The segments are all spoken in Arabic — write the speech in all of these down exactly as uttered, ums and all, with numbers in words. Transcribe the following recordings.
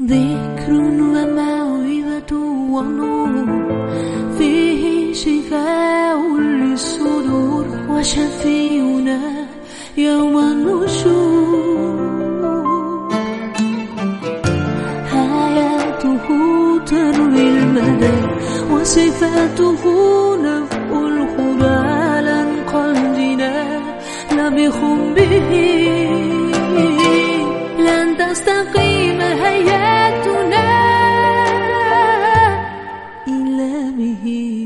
ذكر وموعظة ونور فيه شفاء للصدور وشفيعنا يوم النشور حياته تروي المدى وصفاته نفع الهدى لن قلبنا لبخم به لن تستقيم حياتنا إلا به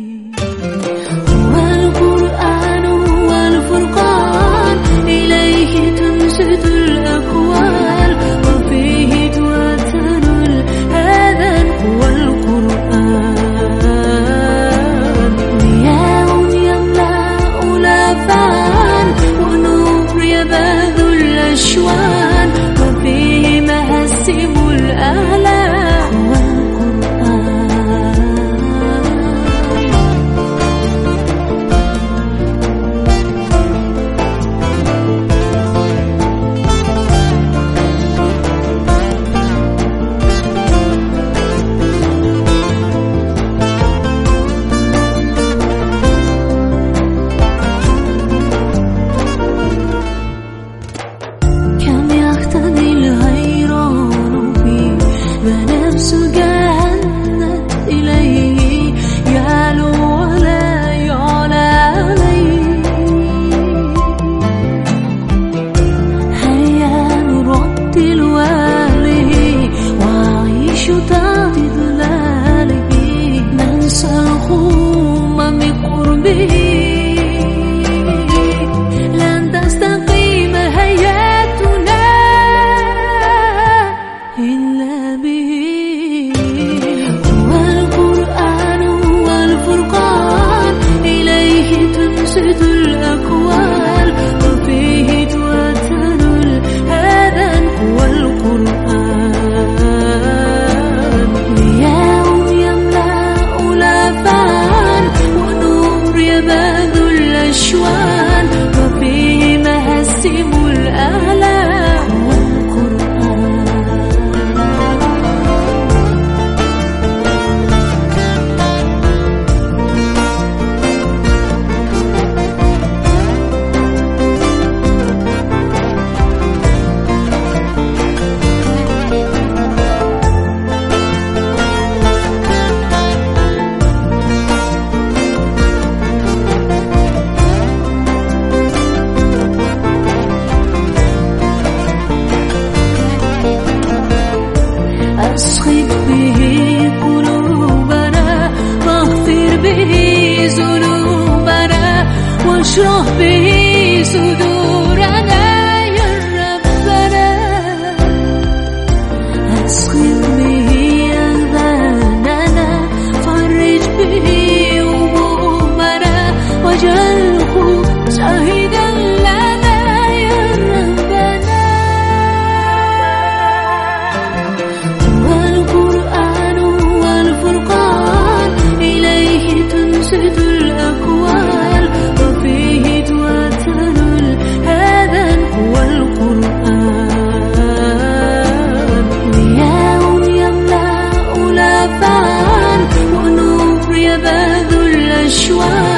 هو القرآن والفرقان إليه تنشد الأقوال وفيه تواتر الآذان هو القرآن ضياء يملأ الآفاق ونور يباذ الأشوان وفيه مهسم الآلاء هو أسخط به قلوبنا واغفر به ذنوبنا واشرح به صدورنا يا ربنا أسخط به أذاننا فرج به همومنا واجعله شاهدا لنا يا ربنا تنشد الأقوال وفيه تواتر الآذان هو القرآن ضياء يملأ الآفاق ونور يباذ الأشواق